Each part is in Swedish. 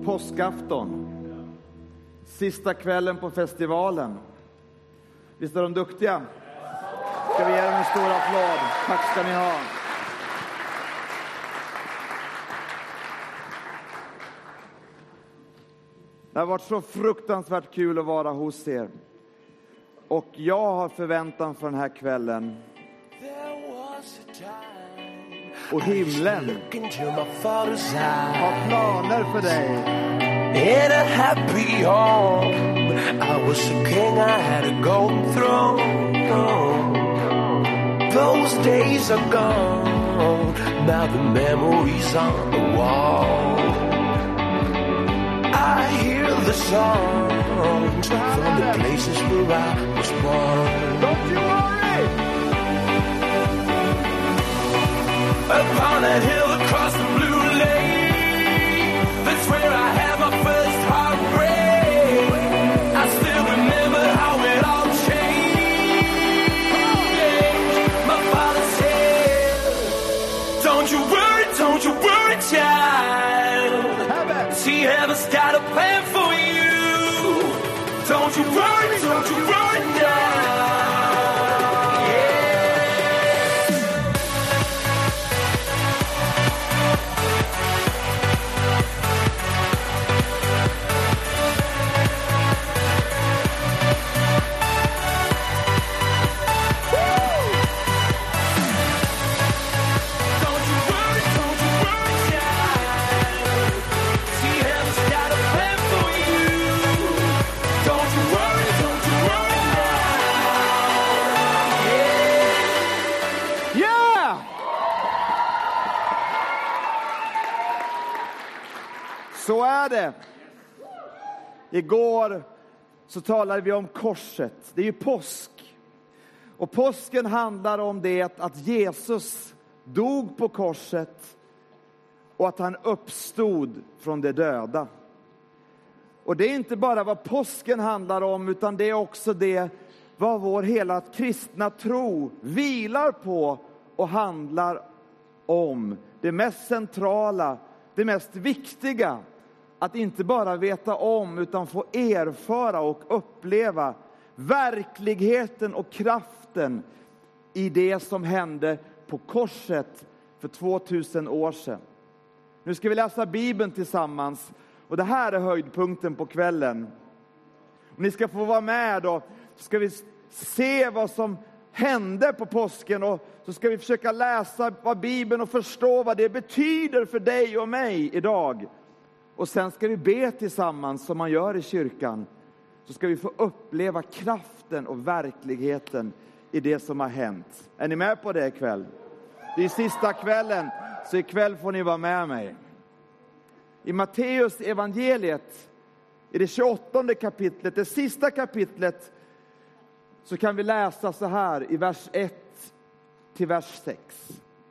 påskafton. Sista kvällen på festivalen. Visst är de duktiga? Ska vi ge dem en stor applåd? Tack ska ni ha. Det har varit så fruktansvärt kul att vara hos er. Och jag har förväntan för den här kvällen. Och himlen har planer för dig. In a happy home, I was a king, I had a golden throne. Those days are gone, now the memories on the wall. I hear the songs from the places where I was born. Don't you worry! Upon a hill across the blue lake, that's where I had my first heartbreak. I still remember how it all changed. My father said, don't you worry, child. See, heaven's got a plan for you. Don't you worry now. Så är det. Igår så talade vi om korset. Det är ju påsk. Och påsken handlar om det att Jesus dog på korset och att han uppstod från de döda. Och det är inte bara vad påsken handlar om, utan det är också det vad vår hela kristna tro vilar på och handlar om. Det mest centrala, det mest viktiga, att inte bara veta om utan få erfara och uppleva verkligheten och kraften i det som hände på korset för 2000 år sedan. Nu ska vi läsa Bibeln tillsammans, och det här är höjdpunkten på kvällen. Och ni ska få vara med då, så ska vi se vad som hände på påsken, och så ska vi försöka läsa vad Bibeln och förstå vad det betyder för dig och mig idag. Och sen ska vi be tillsammans som man gör i kyrkan. Så ska vi få uppleva kraften och verkligheten i det som har hänt. Är ni med på det ikväll? Det är sista kvällen, så ikväll får ni vara med mig. I Matteus evangeliet, i det 28:e kapitlet, det sista kapitlet, så kan vi läsa så här i vers 1 till vers 6.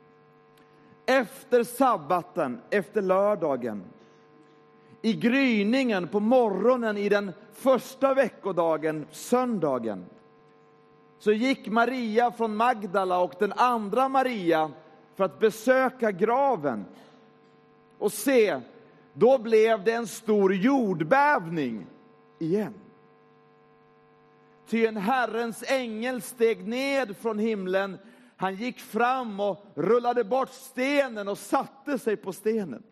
Efter sabbaten, efter lördagen, i gryningen på morgonen i den första veckodagen, söndagen, så gick Maria från Magdala och den andra Maria för att besöka graven. Och se, då blev det en stor jordbävning igen. Ty en Herrens ängel steg ned från himlen. Han gick fram och rullade bort stenen och satte sig på stenen.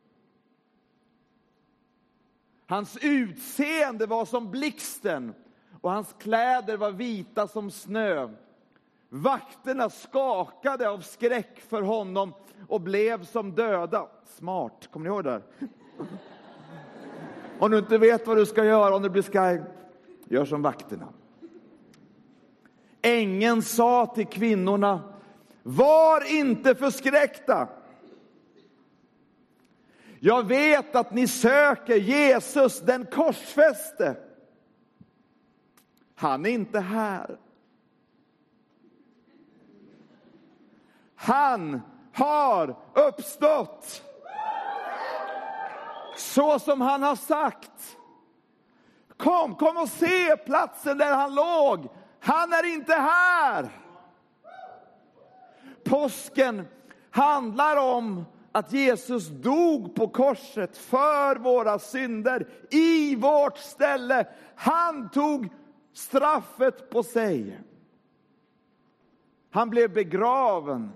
Hans utseende var som blixten och hans kläder var vita som snö. Vakterna skakade av skräck för honom och blev som döda. Smart, kommer ni ihåg det? Om du inte vet vad du ska göra om du blir skraj, gör som vakterna. Ängeln sa till kvinnorna, var inte förskräckta. Jag vet att ni söker Jesus, den korsfäste. Han är inte här. Han har uppstått. Så som han har sagt. Kom och se platsen där han låg. Han är inte här. Påsken handlar om att Jesus dog på korset för våra synder i vårt ställe. Han tog straffet på sig. Han blev begraven.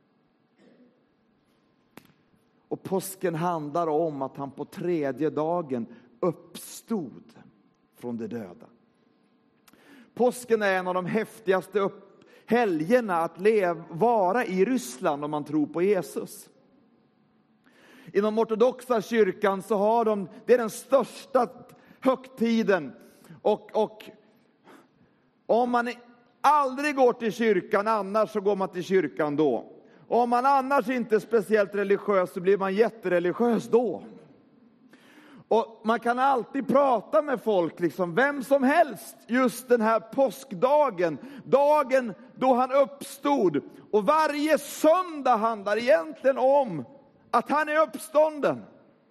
Och påsken handlar om att han på 3:e dagen uppstod från de döda. Påsken är en av de häftigaste helgerna att vara i Ryssland om man tror på Jesus. Inom ortodoxa kyrkan så har det är den största högtiden. Och om man aldrig går till kyrkan annars, så går man till kyrkan då. Och om man annars inte är speciellt religiös, så blir man jättereligiös då. Och man kan alltid prata med folk, liksom vem som helst, just den här påskdagen. Dagen då han uppstod. Och varje söndag handlar egentligen om att han är uppstånden.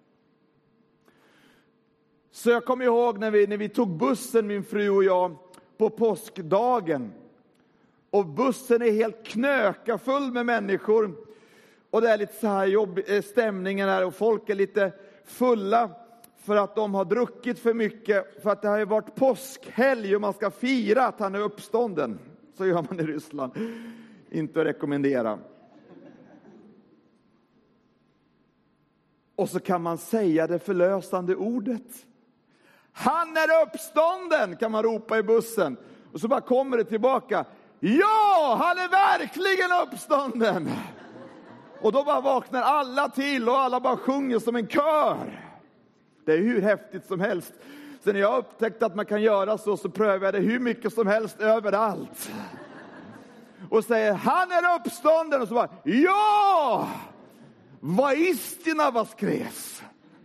Så jag kommer ihåg när vi tog bussen, min fru och jag, på påskdagen. Och bussen är helt knökafull med människor. Och det är lite så här jobbig stämningen här. Och folk är lite fulla för att de har druckit för mycket. För att det har ju varit påskhelg och man ska fira att han är uppstånden. Så gör man i Ryssland. Inte att rekommendera. Och så kan man säga det förlösande ordet. Han är uppstånden, kan man ropa i bussen. Och så bara kommer det tillbaka. Ja, han är verkligen uppstånden. Och då bara vaknar alla till och alla bara sjunger som en kör. Det är hur häftigt som helst. Så när jag upptäckte att man kan göra så prövar jag det hur mycket som helst överallt. Och säger, han är uppstånden. Och så bara, ja! Vad istina voskres.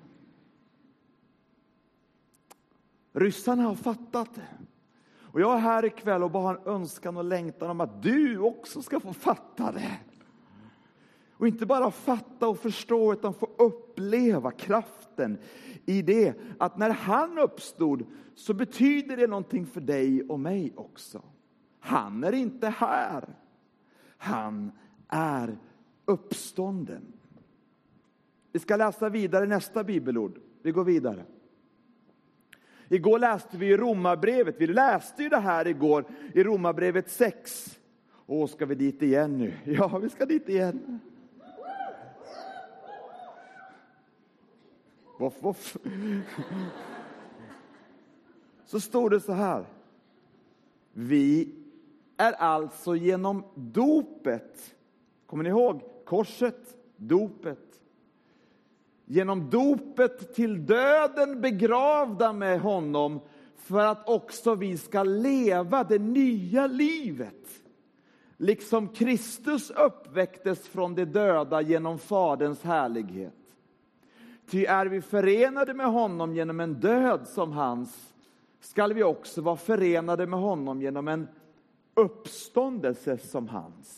Ryssarna har fattat det. Och jag är här ikväll och bara har en önskan och längtan om att du också ska få fatta det. Och inte bara fatta och förstå, utan få uppleva kraften i det. Att när han uppstod så betyder det någonting för dig och mig också. Han är inte här. Han är uppstånden. Vi ska läsa vidare nästa bibelord. Vi går vidare. Igår läste vi i Romarbrevet. Vi läste ju det här igår i Romarbrevet 6. Ska vi dit igen nu? Ja, vi ska dit igen. Voff. Så står det så här. Vi är alltså genom dopet. Kommer ni ihåg? Korset, dopet. Genom dopet till döden begravda med honom, för att också vi ska leva det nya livet. Liksom Kristus uppväcktes från de döda genom Faderns härlighet. Ty är vi förenade med honom genom en död som hans, skall vi också vara förenade med honom genom en uppståndelse som hans.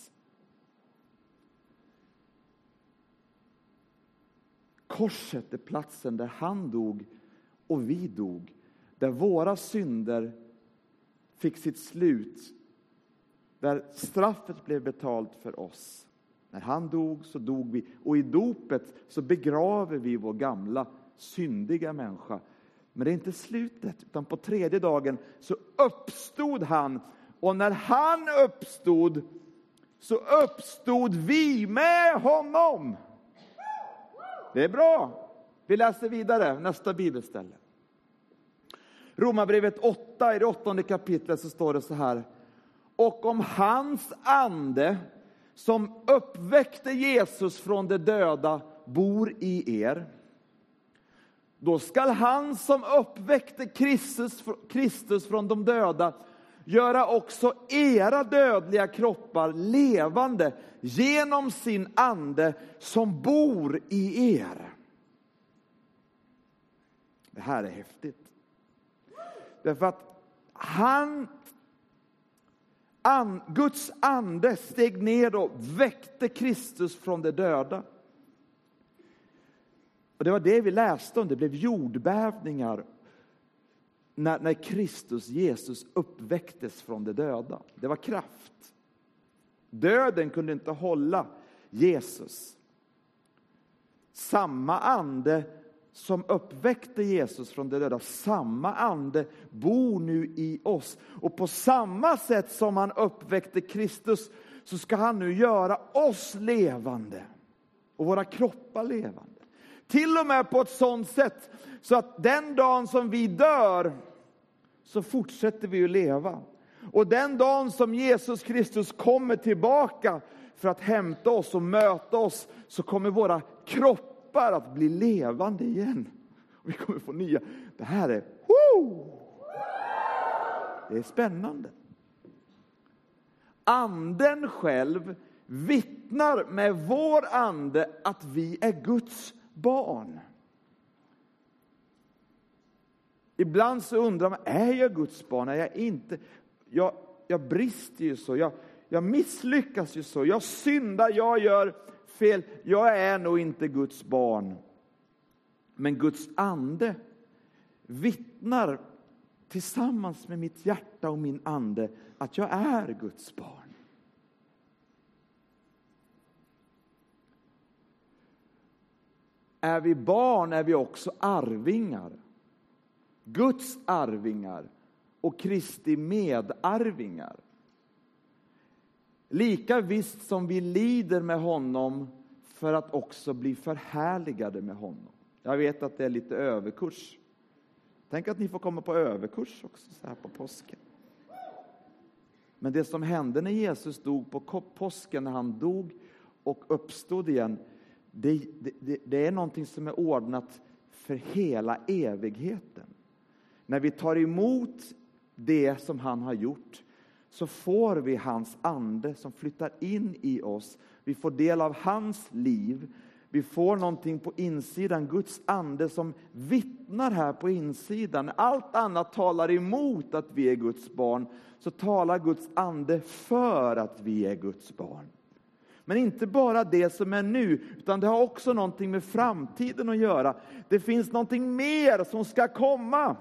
Korset är platsen där han dog och vi dog. Där våra synder fick sitt slut. Där straffet blev betalt för oss. När han dog så dog vi. Och i dopet så begraver vi vår gamla syndiga människa. Men det är inte slutet. Utan på 3:e dagen så uppstod han. Och när han uppstod så uppstod vi med honom. Det är bra. Vi läser vidare. Nästa bibelställe. Romarbrevet 8, i det 8:e kapitlet så står det så här. Och om hans ande som uppväckte Jesus från de döda bor i er, då skall han som uppväckte Kristus från de döda göra också era dödliga kroppar levande genom sin ande som bor i er. Det här är häftigt. Därför att Guds ande steg ner och väckte Kristus från de döda. Och det var det vi läste om. Det blev jordbävningar när Kristus, Jesus, uppväcktes från de döda. Det var kraft. Döden kunde inte hålla Jesus. Samma ande som uppväckte Jesus från de döda, samma ande bor nu i oss. Och på samma sätt som han uppväckte Kristus, så ska han nu göra oss levande och våra kroppar levande. Till och med på ett sådant sätt så att den dagen som vi dör, så fortsätter vi att leva. Och den dagen som Jesus Kristus kommer tillbaka för att hämta oss och möta oss, så kommer våra kroppar att bli levande igen. Och vi kommer få nya. Det här är, det är spännande. Anden själv vittnar med vår ande att vi är Guds barn. Ibland så undrar man, är jag Guds barn? Är jag inte? Jag brister ju så. Jag misslyckas ju så. Jag syndar, jag gör fel. Jag är nog inte Guds barn. Men Guds ande vittnar tillsammans med mitt hjärta och min ande att jag är Guds barn. Är vi barn är vi också arvingar. Guds arvingar och Kristi medarvingar. Lika visst som vi lider med honom för att också bli förhärligade med honom. Jag vet att det är lite överkurs. Tänk att ni får komma på överkurs också så här på påsken. Men det som hände när Jesus dog på påsken, när han dog och uppstod igen, det är någonting som är ordnat för hela evigheten. När vi tar emot det som han har gjort, så får vi hans ande som flyttar in i oss. Vi får del av hans liv. Vi får någonting på insidan, Guds ande som vittnar här på insidan. Allt annat talar emot att vi är Guds barn, så talar Guds ande för att vi är Guds barn. Men inte bara det som är nu, utan det har också någonting med framtiden att göra. Det finns någonting mer som ska komma.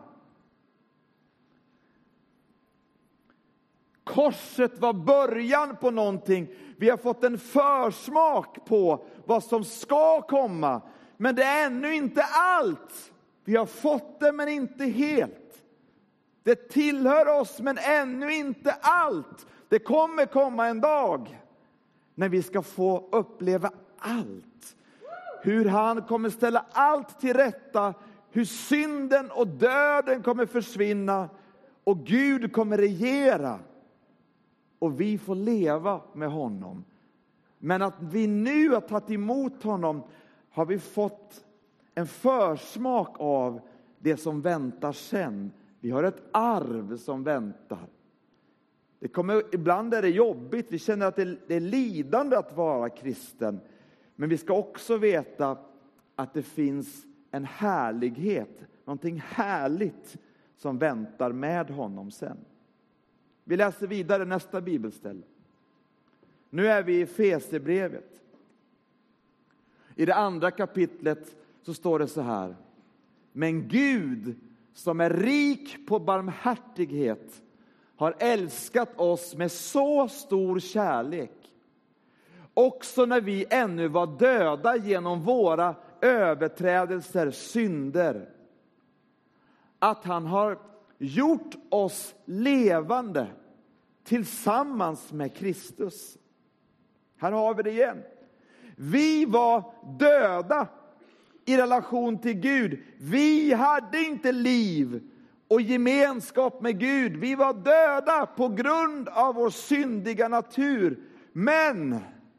Korset var början på någonting. Vi har fått en försmak på vad som ska komma. Men det är ännu inte allt. Vi har fått det men inte helt. Det tillhör oss men ännu inte allt. Det kommer komma en dag när vi ska få uppleva allt. Hur han kommer ställa allt till rätta. Hur synden och döden kommer försvinna. Och Gud kommer regera. Och vi får leva med honom. Men att vi nu har tagit emot honom, har vi fått en försmak av det som väntar sen. Vi har ett arv som väntar. Ibland är det jobbigt. Vi känner att det är lidande att vara kristen. Men vi ska också veta att det finns en härlighet. Någonting härligt som väntar med honom sen. Vi läser vidare nästa bibelställe. Nu är vi i Efesierbrevet. I det 2:a kapitlet så står det så här. Men Gud som är rik på barmhärtighet har älskat oss med så stor kärlek. Också när vi ännu var döda genom våra överträdelser, synder. Att han har gjort oss levande tillsammans med Kristus. Här har vi det igen. Vi var döda i relation till Gud. Vi hade inte liv och gemenskap med Gud. Vi var döda på grund av vår syndiga natur. Men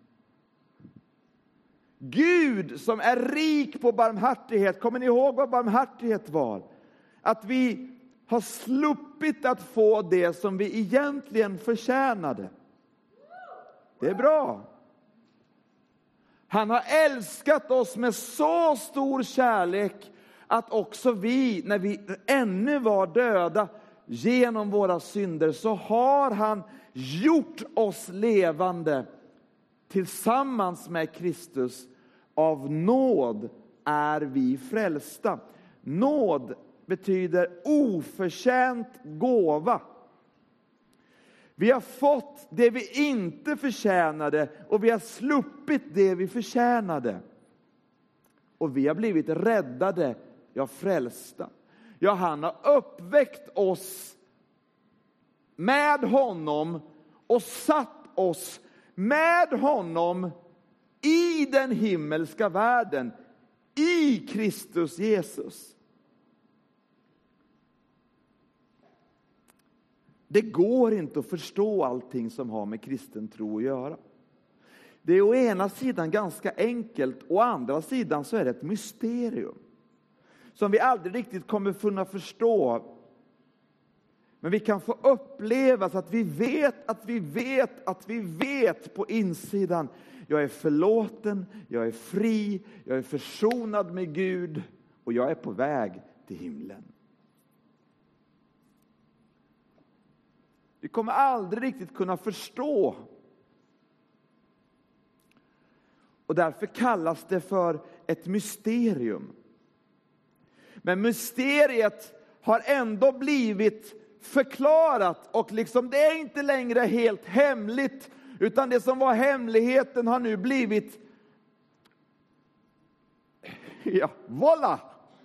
Gud som är rik på barmhärtighet. Kommer ni ihåg vad barmhärtighet var? Att vi har sluppit att få det som vi egentligen förtjänade. Det är bra. Han har älskat oss med så stor kärlek att också vi, när vi ännu var döda genom våra synder, så har han gjort oss levande tillsammans med Kristus. Av nåd är vi frälsta. Nåd betyder oförtjänt gåva. Vi har fått det vi inte förtjänade och vi har sluppit det vi förtjänade. Och vi har blivit räddade, ja frälsta. Ja, han har uppväckt oss med honom och satt oss med honom i den himmelska världen, i Kristus Jesus. Det går inte att förstå allting som har med kristen tro att göra. Det är å ena sidan ganska enkelt, å andra sidan så är det ett mysterium som vi aldrig riktigt kommer kunna förstå. Men vi kan få uppleva så att vi vet på insidan. Jag är förlåten, jag är fri, jag är försonad med Gud och jag är på väg till himlen. Vi kommer aldrig riktigt kunna förstå. Och därför kallas det för ett mysterium. Men mysteriet har ändå blivit förklarat och liksom det är inte längre helt hemligt, utan det som var hemligheten har nu blivit, ja, voilà!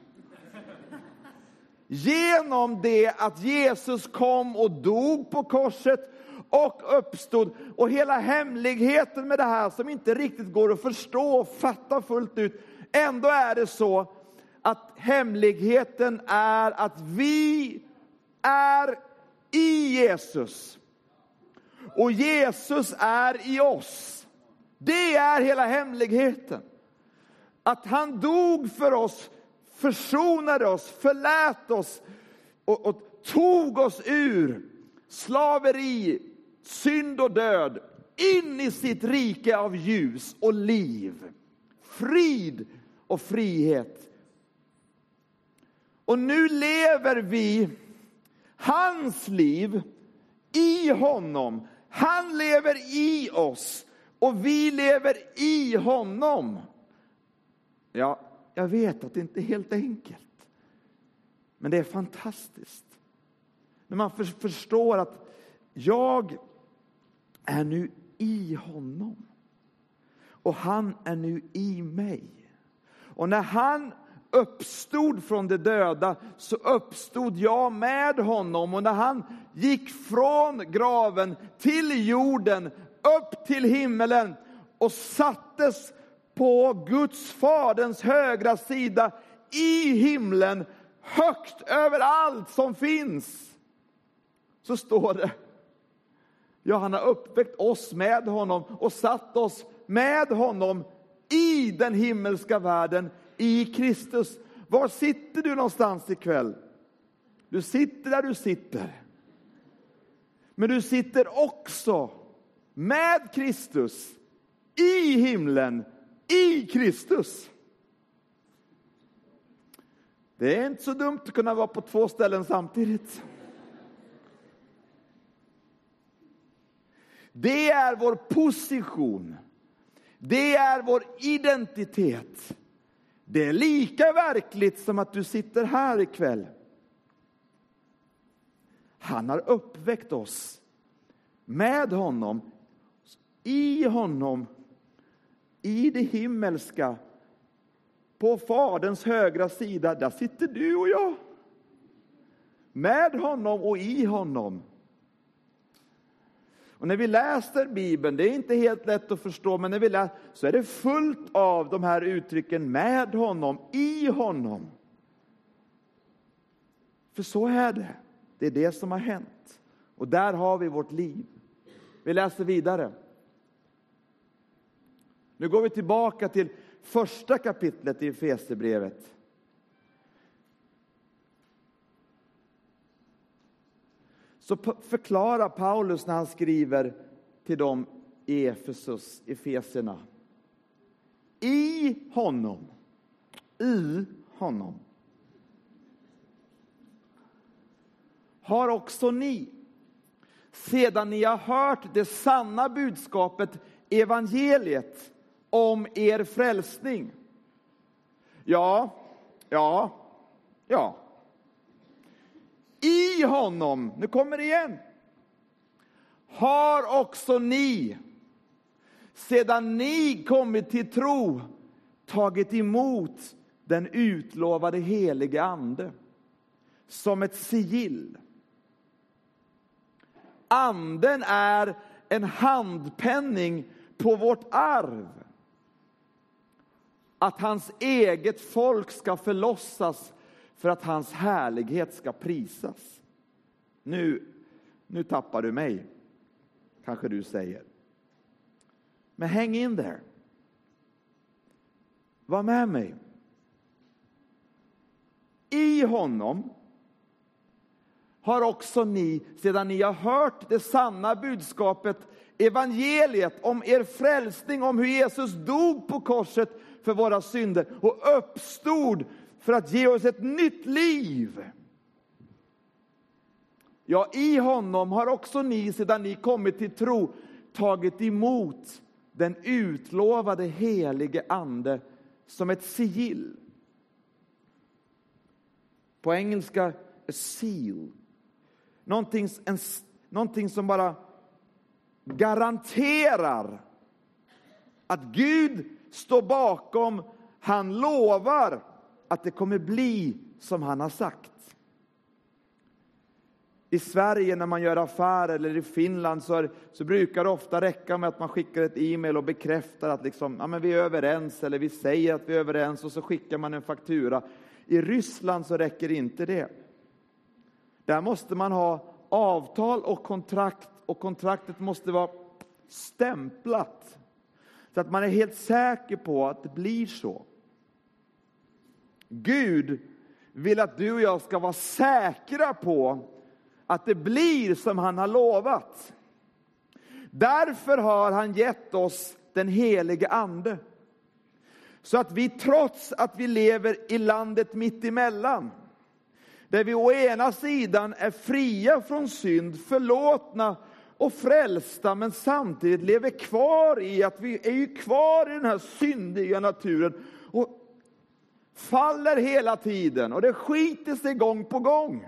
Genom det att Jesus kom och dog på korset och uppstod. Och hela hemligheten med det här som inte riktigt går att förstå och fatta fullt ut. Ändå är det så att hemligheten är att vi är i Jesus. Och Jesus är i oss. Det är hela hemligheten. Att han dog för oss, försonade oss, förlät oss och tog oss ur slaveri, synd och död in i sitt rike av ljus och liv, frid och frihet. Och nu lever vi hans liv i honom. Han lever i oss och vi lever i honom. Ja, jag vet att det inte är helt enkelt. Men det är fantastiskt. När man förstår att jag är nu i honom. Och han är nu i mig. Och när han uppstod från de döda så uppstod jag med honom. Och när han gick från graven till jorden upp till himmelen och sattes på Guds faderns högra sida i himlen, högt över allt som finns, så står det, ja, han har uppväckt oss med honom och satt oss med honom i den himmelska världen, i Kristus. Var sitter du någonstans ikväll? Du sitter där du sitter. Men du sitter också med Kristus i himlen, i Kristus. Det är inte så dumt att kunna vara på två ställen samtidigt. Det är vår position. Det är vår identitet. Det är lika verkligt som att du sitter här ikväll. Han har uppväckt oss med honom, i det himmelska, på faderns högra sida. Där sitter du och jag. Med honom och i honom. Och när vi läser Bibeln, det är inte helt lätt att förstå, men när vi läser så är det fullt av de här uttrycken med honom, i honom. För så är det. Det är det som har hänt. Och där har vi vårt liv. Vi läser vidare. Nu går vi tillbaka till första kapitlet i Efesierbrevet. Så förklarar Paulus när han skriver till dem i Efesierna. I honom. Har också ni, sedan ni har hört det sanna budskapet, evangeliet om er frälsning. Ja. I honom, nu kommer det igen. Har också ni, sedan ni kommit till tro, tagit emot den utlovade helige ande som ett sigill. Anden är en handpenning på vårt arv. Att hans eget folk ska förlossas för att hans härlighet ska prisas. Nu tappar du mig, kanske du säger. Men häng in där. Var med mig. I honom har också ni, sedan ni har hört det sanna budskapet, evangeliet om er frälsning, om hur Jesus dog på korset för våra synder och uppstod för att ge oss ett nytt liv. Ja, i honom har också ni, sedan ni kommit till tro, tagit emot den utlovade helige ande som ett sigill. På engelska, a seal. Någonting som bara garanterar att Gud står bakom. Han lovar att det kommer bli som han har sagt. I Sverige när man gör affärer, eller i Finland så brukar det ofta räcka med att man skickar ett e-mail och bekräftar att liksom, ja, men vi är överens, eller vi säger att vi är överens, och så skickar man en faktura. I Ryssland så räcker inte det. Där måste man ha avtal och kontrakt, och kontraktet måste vara stämplat så att man är helt säker på att det blir så. Gud vill att du och jag ska vara säkra på att det blir som han har lovat. Därför har han gett oss den helige ande. Så att vi, trots att vi lever i landet mitt emellan, där vi å ena sidan är fria från synd, förlåtna och frälsta, men samtidigt lever kvar i att vi är ju kvar i den här syndiga naturen och faller hela tiden, och det skiter sig gång på gång.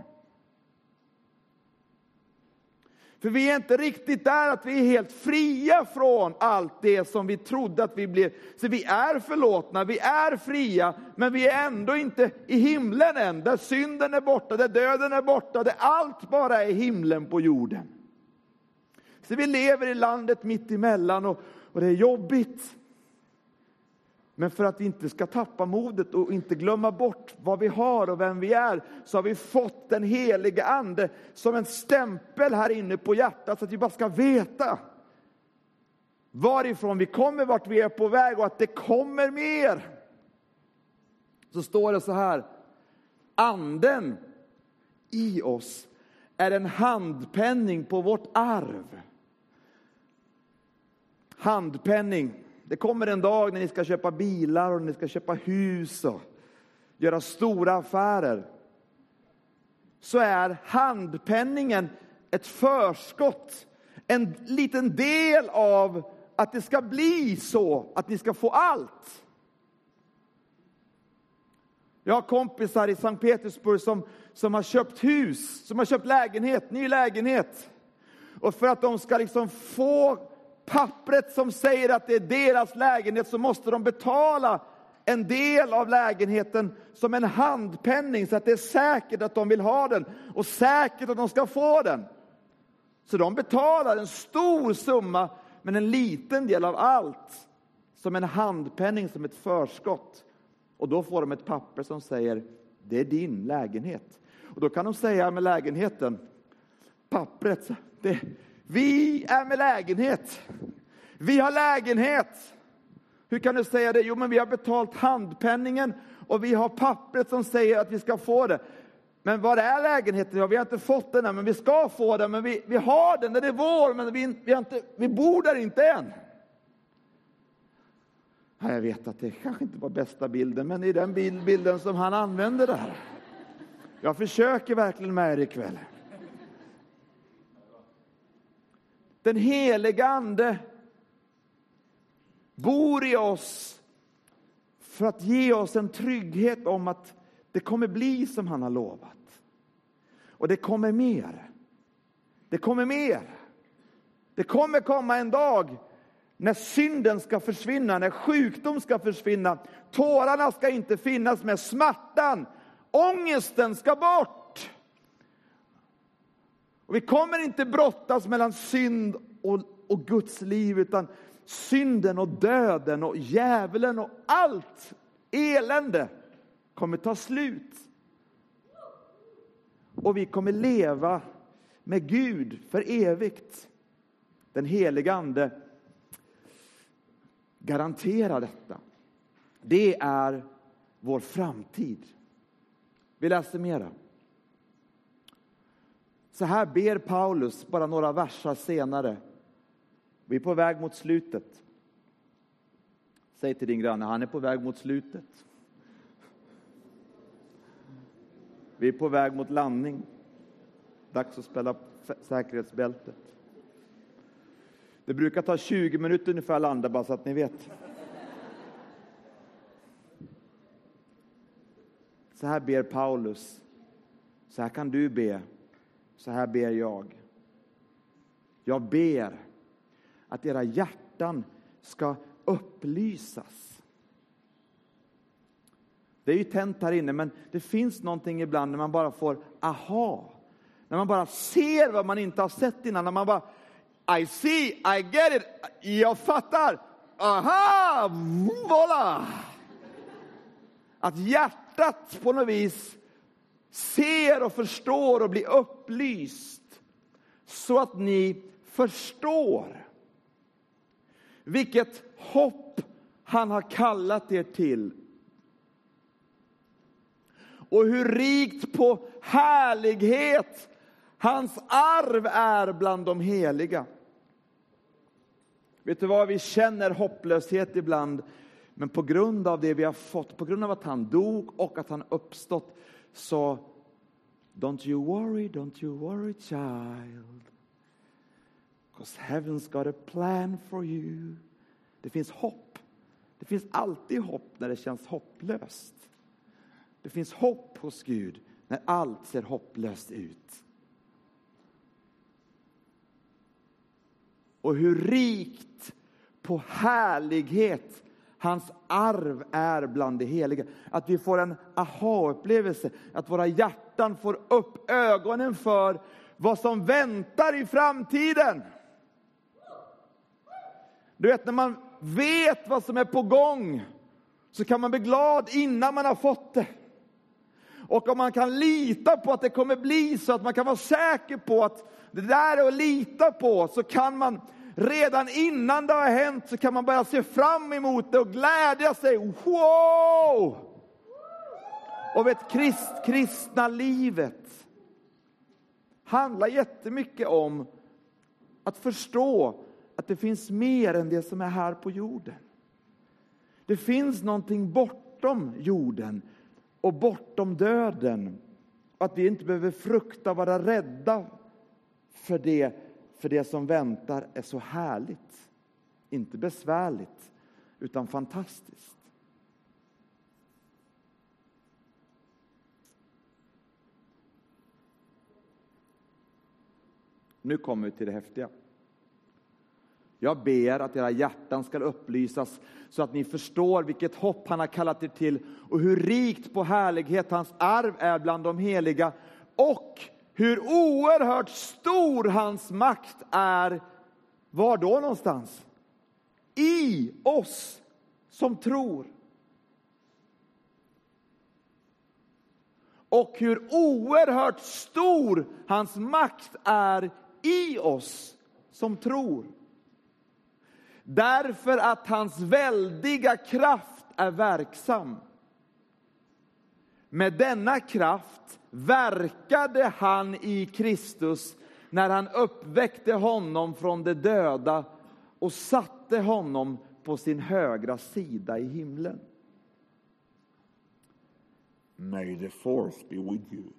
För vi är inte riktigt där att vi är helt fria från allt det som vi trodde att vi blev. Så vi är förlåtna, vi är fria, men vi är ändå inte i himlen än. Där synden är borta, där döden är borta, där allt bara är himlen på jorden. Så vi lever i landet mitt emellan, och det är jobbigt. Men för att vi inte ska tappa modet och inte glömma bort vad vi har och vem vi är, så har vi fått den helige ande som en stämpel här inne på hjärtat, så att vi bara ska veta varifrån vi kommer, vart vi är på väg, och att det kommer mer. Så står det så här: anden i oss är en handpenning på vårt arv. Handpenning. Det kommer en dag när ni ska köpa bilar och ni ska köpa hus och göra stora affärer. Så är handpenningen ett förskott. En liten del av att det ska bli så. Att ni ska få allt. Jag har kompisar i Sankt Petersburg som har köpt hus. Som har köpt lägenhet, ny lägenhet. Och för att de ska liksom få pappret som säger att det är deras lägenhet, så måste de betala en del av lägenheten som en handpenning, så att det är säkert att de vill ha den och säkert att de ska få den. Så de betalar en stor summa, men en liten del av allt som en handpenning, som ett förskott. Och då får de ett papper som säger: det är din lägenhet. Och då kan de säga med lägenheten, pappret, vi är med lägenhet. Vi har lägenhet. Hur kan du säga det? Jo, men vi har betalt handpenningen och vi har pappret som säger att vi ska få det. Men vad är lägenheten? Ja, vi har inte fått den än, men vi ska få den. Men vi har den är vår, men vi bor där inte än. Ja, jag vet att det kanske inte var bästa bilden, men det är den bilden som han använder där. Jag försöker verkligen med er ikväll. Den heliga ande bor i oss för att ge oss en trygghet om att det kommer bli som han har lovat. Och det kommer mer. Det kommer mer. Det kommer komma en dag när synden ska försvinna, när sjukdom ska försvinna. Tårarna ska inte finnas med, smärtan, ångesten ska bort. Och vi kommer inte brottas mellan synd och Guds liv, utan synden och döden och djävulen och allt elände kommer ta slut. Och vi kommer leva med Gud för evigt. Den heliga ande garanterar detta. Det är vår framtid. Vi läser mera. Så här ber Paulus bara några versar senare. Vi är på väg mot slutet. Säg till din granne, han är på väg mot slutet. Vi är på väg mot landning. Dags att spela säkerhetsbältet. Det brukar ta 20 minuter ungefär att landa, bara så att ni vet. Så här ber Paulus. Så här kan du be. Så här ber jag. Jag ber att era hjärtan ska upplysas. Det är ju tänt här inne, men det finns någonting ibland när man bara får aha. När man bara ser vad man inte har sett innan. När man bara, I see, I get it. Jag fattar. Aha, voila. Att hjärtat på något vis ser och förstår och blir upplyst. Så att ni förstår vilket hopp han har kallat er till. Och hur rikt på härlighet hans arv är bland de heliga. Vet du vad, vi känner hopplöshet ibland. Men på grund av det vi har fått, på grund av att han dog och att han uppstått, så don't you worry child. Because heaven's got a plan for you. Det finns hopp. Det finns alltid hopp när det känns hopplöst. Det finns hopp hos Gud när allt ser hopplöst ut. Och hur rikt på härlighet hans arv är bland det heliga. Att vi får en aha-upplevelse. Att våra hjärtan får upp ögonen för vad som väntar i framtiden. Du vet, när man vet vad som är på gång, så kan man bli glad innan man har fått det. Och om man kan lita på att det kommer bli så, att man kan vara säker på att det där är att lita på, så kan man redan innan det har hänt, så kan man börja se fram emot det och glädja sig. Wow! Och vet, kristna livet handlar jättemycket om att förstå att det finns mer än det som är här på jorden. Det finns någonting bortom jorden och bortom döden. Att vi inte behöver frukta, vara rädda för det som väntar är så härligt. Inte besvärligt, utan fantastiskt. Nu kommer vi till det häftiga. Jag ber att era hjärtan ska upplysas så att ni förstår vilket hopp han har kallat er till och hur rikt på härlighet hans arv är bland de heliga och hur oerhört stor hans makt är. Var då någonstans? I oss som tror. Och hur oerhört stor hans makt är i oss som tror. Därför att hans väldiga kraft är verksam. Med denna kraft verkade han i Kristus när han uppväckte honom från de döda och satte honom på sin högra sida i himlen. May the force be with you.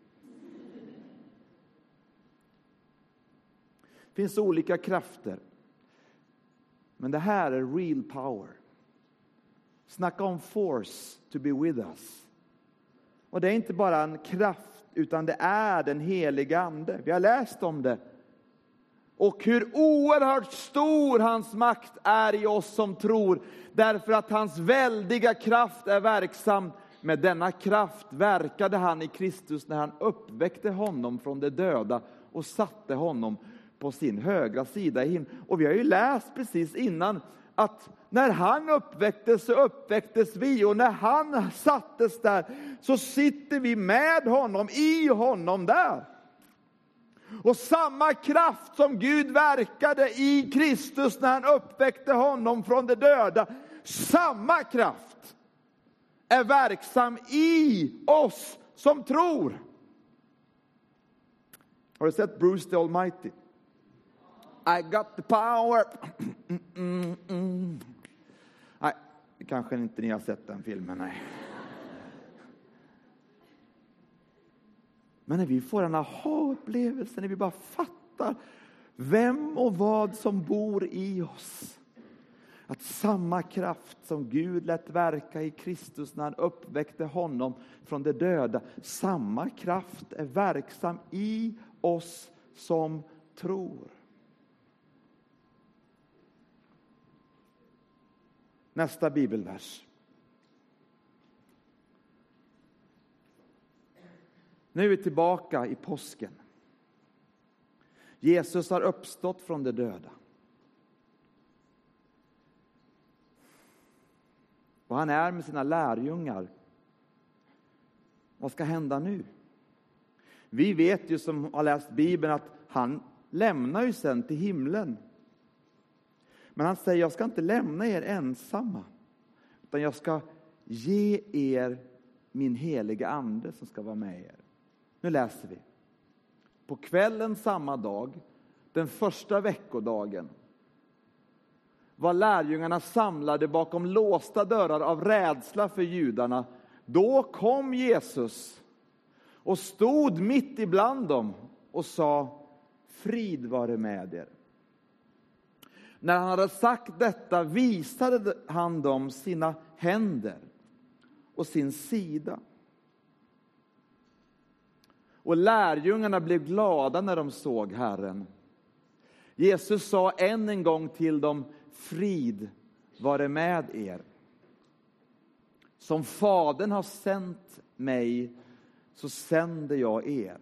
Det finns olika krafter. Men det här är real power. Snacka om force to be with us. Och det är inte bara en kraft, utan det är den heliga ande. Vi har läst om det. Och hur oerhört stor hans makt är i oss som tror. Därför att hans väldiga kraft är verksam. Med denna kraft verkade han i Kristus när han uppväckte honom från de döda och satte honom på sin högra sida i himlen. Och vi har ju läst precis innan att när han uppväcktes så uppväcktes vi. Och när han sattes där så sitter vi med honom, i honom där. Och samma kraft som Gud verkade i Kristus när han uppväckte honom från de döda. Samma kraft är verksam i oss som tror. Har du sett Bruce the Almighty? I got the power. Nej, kanske inte ni har sett den filmen, nej. Men när vi får en aha-upplevelse, när vi bara fattar vem och vad som bor i oss. Att samma kraft som Gud lät verka i Kristus när han uppväckte honom från de döda. Samma kraft är verksam i oss som tror. Nästa bibelvers. Nu är vi tillbaka i påsken. Jesus har uppstått från de döda. Och han är med sina lärjungar. Vad ska hända nu? Vi vet ju som har läst Bibeln att han lämnar ju sen till himlen. Men han säger, jag ska inte lämna er ensamma. Utan jag ska ge er min heliga ande som ska vara med er. Nu läser vi. På kvällen samma dag, den första veckodagen, var lärjungarna samlade bakom låsta dörrar av rädsla för judarna. Då kom Jesus och stod mitt ibland dem och sa, frid vare med er. När han hade sagt detta visade han dem sina händer och sin sida. Och lärjungarna blev glada när de såg Herren. Jesus sa än en gång till dem, frid vare med er. Som Fadern har sänt mig så sänder jag er.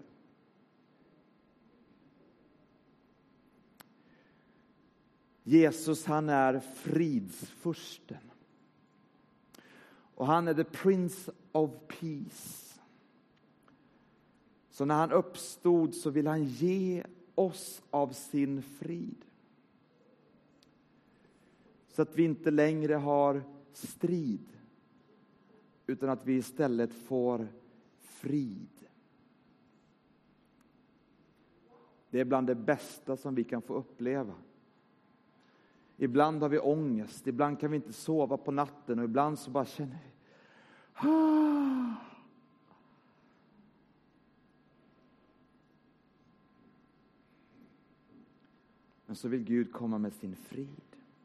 Jesus, han är fridsfursten. Och han är the Prince of Peace. Så när han uppstod så vill han ge oss av sin frid. Så att vi inte längre har strid. Utan att vi istället får frid. Det är bland det bästa som vi kan få uppleva. Ibland har vi ångest. Ibland kan vi inte sova på natten. Och ibland så bara känner vi. Men så vill Gud komma med sin frid.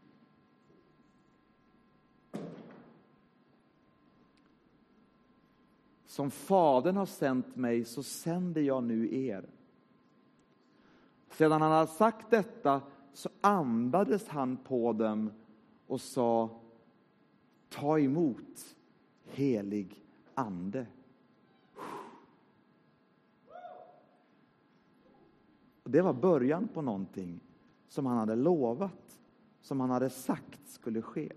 Som Fadern har sänt mig så sänder jag nu er. Sedan han har sagt detta så andades han på dem och sa, ta emot helig ande. Det var början på någonting som han hade lovat, som han hade sagt skulle ske.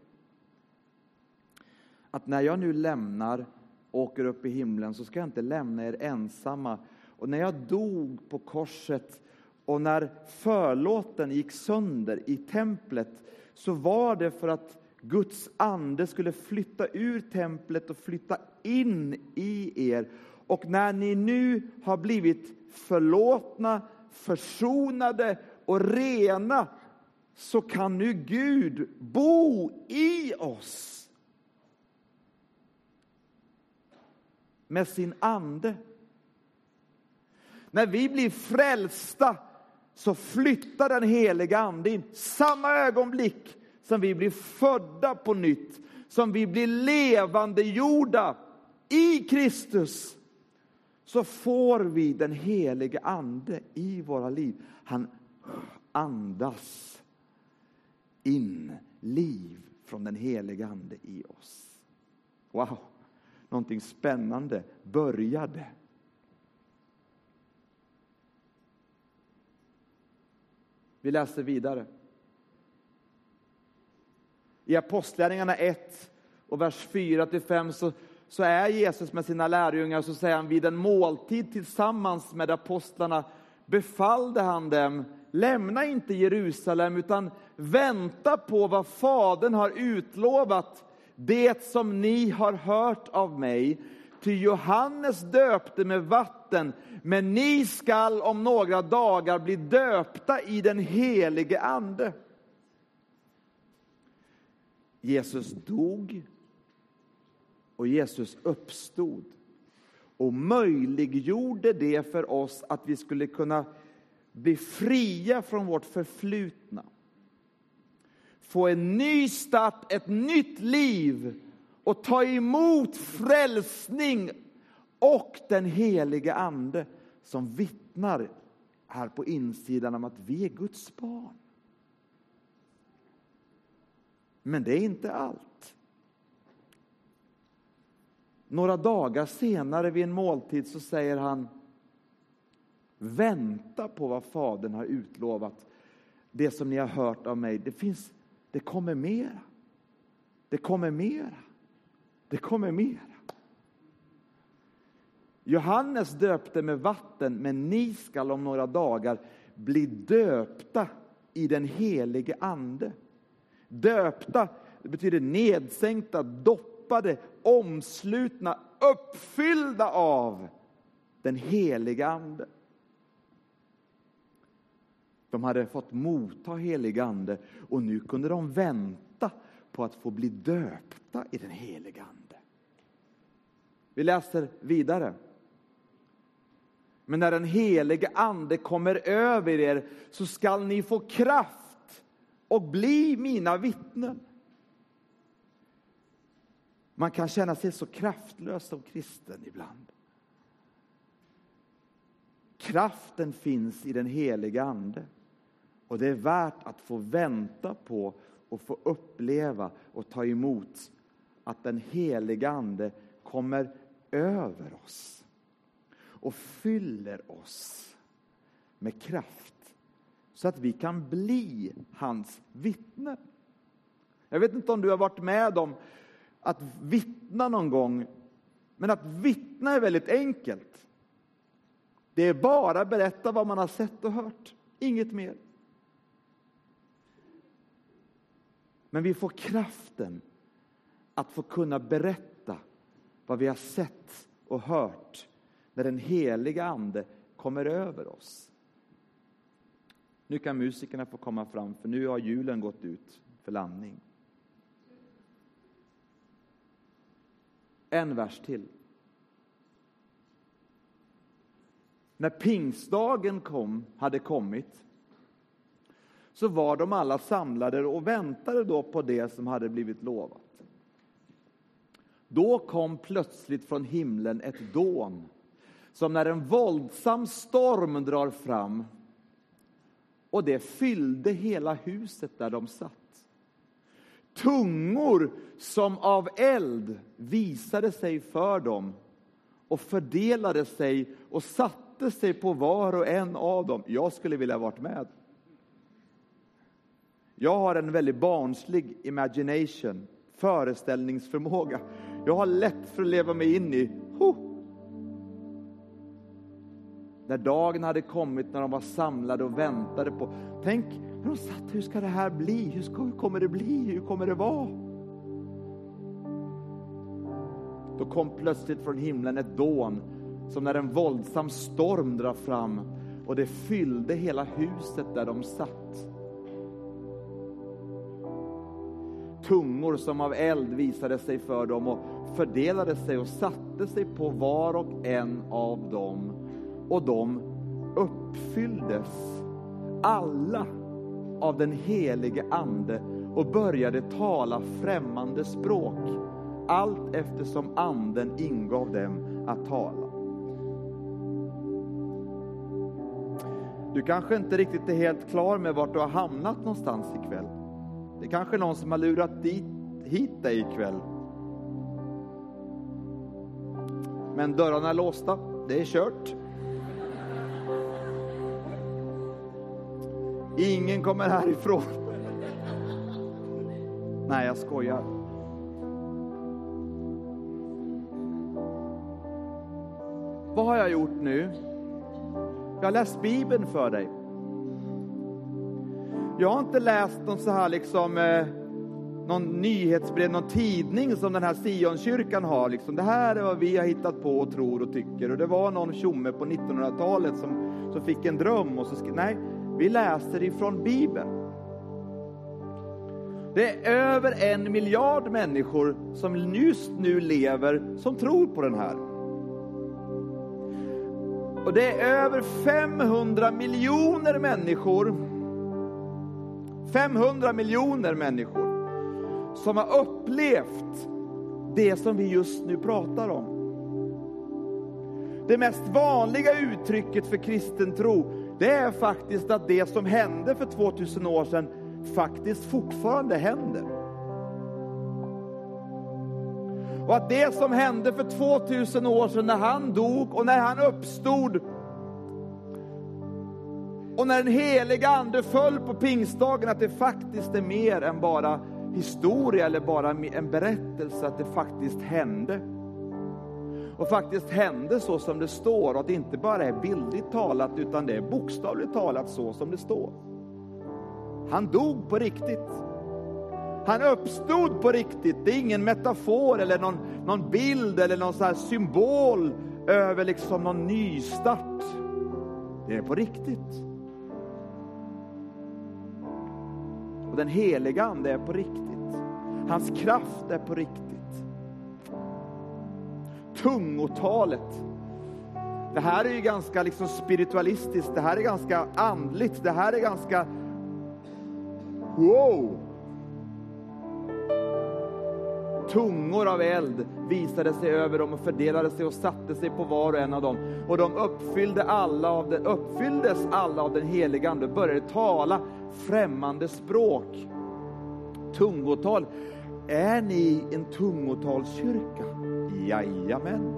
Att när jag nu lämnar och åker upp i himlen så ska jag inte lämna er ensamma. Och när jag dog på korset och när förlåten gick sönder i templet så var det för att Guds ande skulle flytta ur templet och flytta in i er. Och när ni nu har blivit förlåtna, försonade och rena så kan nu Gud bo i oss. Med sin ande. När vi blir frälsta så flyttar den heliga ande in. Samma ögonblick som vi blir födda på nytt. Som vi blir levande jorda i Kristus. Så får vi den heliga ande i våra liv. Han andas in liv från den heliga ande i oss. Wow, någonting spännande började. Vi läser vidare. I Apostlagärningarna 1 och vers 4-5 så är Jesus med sina lärjungar, så säger han: vid en måltid tillsammans med apostlarna befallde han dem: lämna inte Jerusalem utan vänta på vad Fadern har utlovat, det som ni har hört av mig. Ty Johannes döpte med vatten, men ni skall om några dagar bli döpta i den helige ande. Jesus dog och Jesus uppstod och möjliggjorde det för oss att vi skulle kunna bli fria från vårt förflutna. Få en ny start, ett nytt liv och ta emot frälsning och den heliga ande som vittnar här på insidan om att vi är Guds barn. Men det är inte allt. Några dagar senare vid en måltid så säger han: vänta på vad Fadern har utlovat. Det som ni har hört av mig. Det kommer mera. Det kommer mera. Det kommer mera. Johannes döpte med vatten, men ni skall om några dagar bli döpta i den helige ande. Döpta, det betyder nedsänkta, doppade, omslutna, uppfyllda av den heliga ande. De hade fått motta helig ande och nu kunde de vänta på att få bli döpta i den heliga ande. Vi läser vidare. Men när den helige ande kommer över er så skall ni få kraft och bli mina vittnen. Man kan känna sig så kraftlös som kristen ibland. Kraften finns i den heliga ande. Och det är värt att få vänta på och få uppleva och ta emot att den heliga ande kommer över oss och fyller oss med kraft så att vi kan bli hans vittnen. Jag vet inte om du har varit med om att vittna någon gång, men att vittna är väldigt enkelt. Det är bara att berätta vad man har sett och hört, inget mer. Men vi får kraften att få kunna berätta vad vi har sett och hört när den heliga ande kommer över oss. Nu kan musikerna få komma fram, för nu har julen gått ut för landning. En vers till. När pingstdagen hade kommit så var de alla samlade och väntade då på det som hade blivit lovat. Då kom plötsligt från himlen ett dån, som när en våldsam storm drar fram, och det fyllde hela huset där de satt. Tungor som av eld visade sig för dem och fördelade sig och satte sig på var och en av dem. Jag skulle vilja varit med. Jag har en väldigt barnslig imagination, föreställningsförmåga. Jag har lätt för att leva mig in i. När dagen hade kommit, när de var samlade och väntade på. Tänk, när de satt, hur ska det här bli? Hur kommer det bli? Hur kommer det vara? Då kom plötsligt från himlen ett dån, som när en våldsam storm drar fram, och det fyllde hela huset där de satt. Tungor som av eld visade sig för dem och fördelade sig och satte sig på var och en av dem. Och de uppfylldes alla av den helige ande och började tala främmande språk, allt eftersom anden ingav dem att tala. Du kanske inte riktigt är helt klar med vart du har hamnat någonstans ikväll. Det är kanske någon som har lurat hit dig ikväll. Men dörrarna är låsta. Det är kört. Ingen kommer härifrån. Nej, jag skojar. Vad har jag gjort nu? Jag har läst Bibeln för dig. Jag har inte läst någon så här liksom någon nyhetsbrev, någon tidning som den här Sionkyrkan har. Liksom, det här är vad vi har hittat på och tror och tycker. Och det var någon tjomme på 1900-talet som fick en dröm. Och så nej, vi läser ifrån Bibeln. Det är över 1 miljard människor som just nu lever som tror på den här. Och det är över 500 miljoner människor. 500 miljoner människor som har upplevt det som vi just nu pratar om. Det mest vanliga uttrycket för kristen tro, det är faktiskt att det som hände för 2000 år sedan faktiskt fortfarande händer. Och att det som hände för 2000 år sedan när han dog och när han uppstod och när den heliga ande föll på pingstdagen, att det faktiskt är mer än bara historia eller bara en berättelse, att det faktiskt hände. Och faktiskt hände så som det står, och att det inte bara är bildligt talat utan det är bokstavligt talat så som det står. Han dog på riktigt. Han uppstod på riktigt. Det är ingen metafor eller någon bild eller någon så här symbol över liksom någon nystart. Det är på riktigt. Och den heliga ande är på riktigt. Hans kraft är på riktigt. Tungotalet. Det här är ju ganska liksom spiritualistiskt. Det här är ganska andligt. Det här är ganska wow. Tungor av eld visade sig över dem och fördelade sig och satte sig på var och en av dem. Och de uppfylldes alla av den heliga ande och började tala främmande språk. Tungotal. Är ni en tungotalskyrka? Jajamän.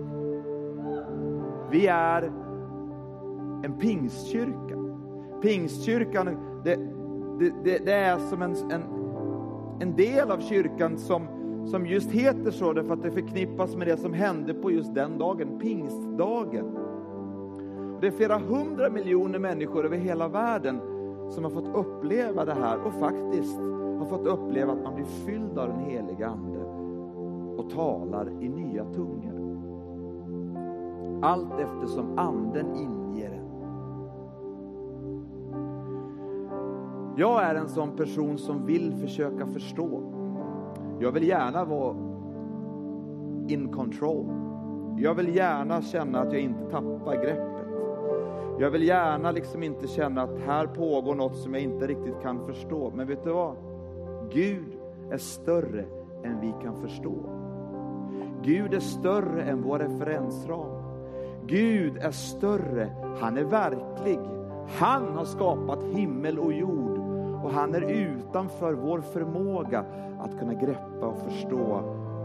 Vi är en pingstkyrka. Pingstkyrkan, det är som en del av kyrkan som just heter så, därför att det förknippas med det som hände på just den dagen, pingstdagen. Det är flera 100 miljoner människor över hela världen som har fått uppleva det här och faktiskt har fått uppleva att man blir fylld av den heliga ande och talar i nya tungor. Allt eftersom anden inger en. Jag är en sån person som vill försöka förstå. Jag vill gärna vara in control. Jag vill gärna känna att jag inte tappar greppet. Jag vill gärna liksom inte känna att här pågår något som jag inte riktigt kan förstå. Men vet du vad? Gud är större än vi kan förstå. Gud är större än vår referensram. Gud är större. Han är verklig. Han har skapat himmel och jord. Och han är utanför vår förmåga att kunna greppa och förstå.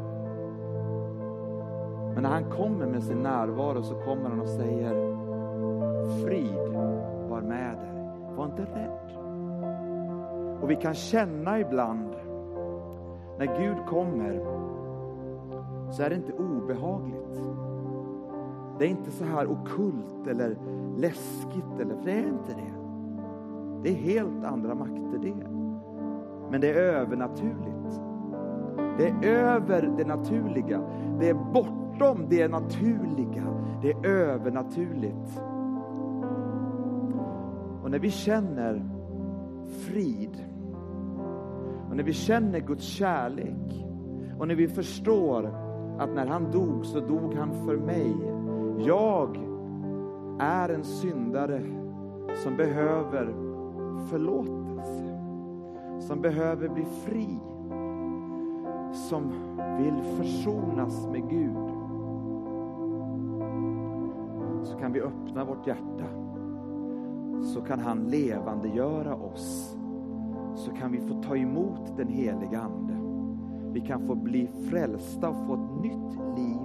Men när han kommer med sin närvaro så kommer han och säger: frid var med dig. Var inte rädd. Och vi kan känna ibland när Gud kommer så är det inte obehagligt. Det är inte så här ockult eller läskigt, eller för det är inte det. Det är helt andra makter det. Men det är övernaturligt. Det är över det naturliga. Det är bortom det naturliga. Det är övernaturligt. Och när vi känner frid, och när vi känner Guds kärlek, och när vi förstår att när han dog så dog han för mig. Jag är en syndare som behöver förlåtelse, som behöver bli fri, som vill försonas med Gud. Så kan vi öppna vårt hjärta. så kan han levandegöra oss. Så kan vi få ta emot den heliga ande. Vi kan få bli frälsta och få ett nytt liv.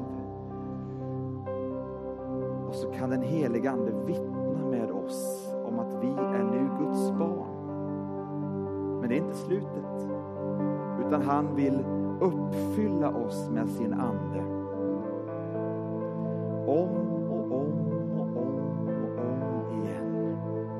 Och så kan den heliga ande vittna med oss om att vi är nu Guds barn. Men det är inte slutet. Utan han vill uppfylla oss med sin ande. Om och om och om och om igen.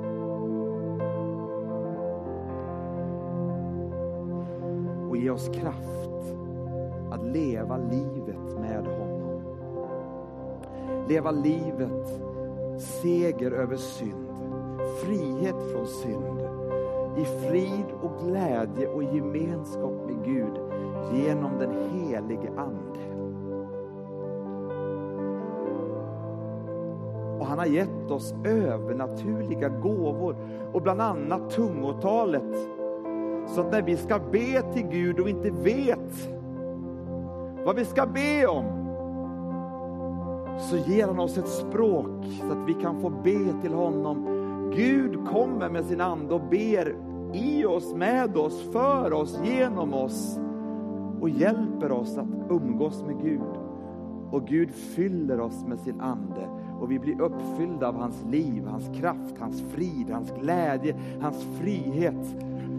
Och ge oss kraft att leva livet med honom. Leva livet seger över synd. Frihet från synd. I frid och glädje och gemenskap med Gud genom den helige ande. Och han har gett oss övernaturliga gåvor och bland annat tungotalet. Så att när vi ska be till Gud och inte vet vad vi ska be om, så ger han oss ett språk så att vi kan få be till honom. Gud kommer med sin ande och ber i oss, med oss, för oss, genom oss och hjälper oss att umgås med Gud. Och Gud fyller oss med sin ande och vi blir uppfyllda av hans liv, hans kraft, hans frid, hans glädje, hans frihet.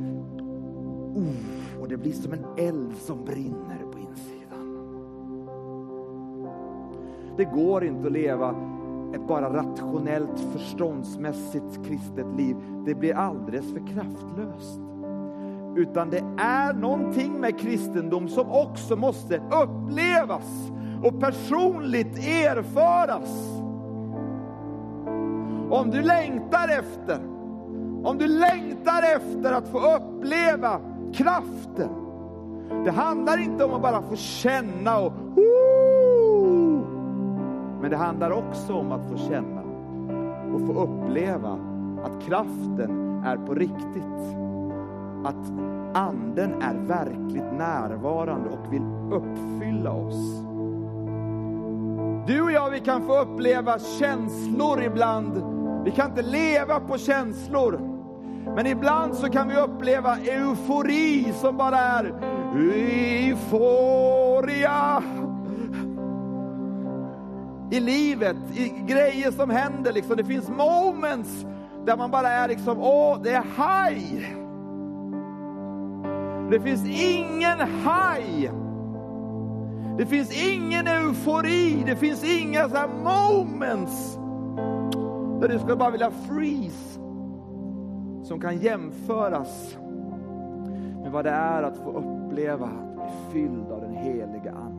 Och det blir som en eld som brinner på insidan. Det går inte att leva ett bara rationellt, förståndsmässigt kristet liv. Det blir alldeles för kraftlöst. Utan det är någonting med kristendom som också måste upplevas och personligt erfaras. Om du längtar efter att få uppleva kraften. Det handlar inte om att bara få känna och men det handlar också om att få känna och få uppleva att kraften är på riktigt. Att anden är verkligt närvarande och vill uppfylla oss. Du och jag, vi kan få uppleva känslor ibland. Vi kan inte leva på känslor. Men ibland så kan vi uppleva eufori som bara är euforia. I livet, i grejer som händer liksom. Det finns moments där man bara är liksom, det är high. Det finns ingen high. Det finns ingen eufori. Det finns inga så här moments där du ska bara vilja freeze. Som kan jämföras med vad det är att få uppleva att bli fylld av den heliga ande.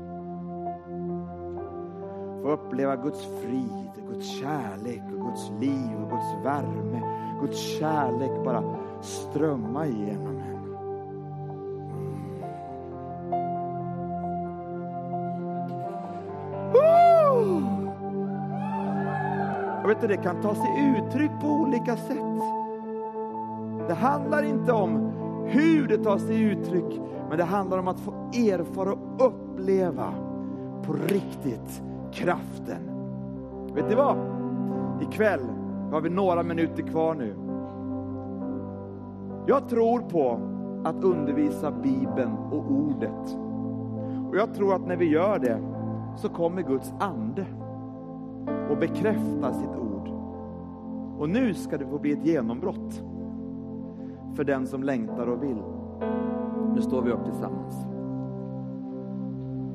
Få uppleva Guds frid, Guds kärlek och Guds liv och Guds värme. Guds kärlek bara strömma igenom en. Jag vet inte, det kan ta sig uttryck på olika sätt. Det handlar inte om hur det tar sig uttryck, men det handlar om att få erfara och uppleva på riktigt kraften. Vet ni vad? Ikväll har vi några minuter kvar nu. Jag tror på att undervisa Bibeln och ordet. Och jag tror att när vi gör det så kommer Guds ande och bekräfta sitt ord. Och nu ska det få bli ett genombrott för den som längtar och vill. Nu står vi upp tillsammans.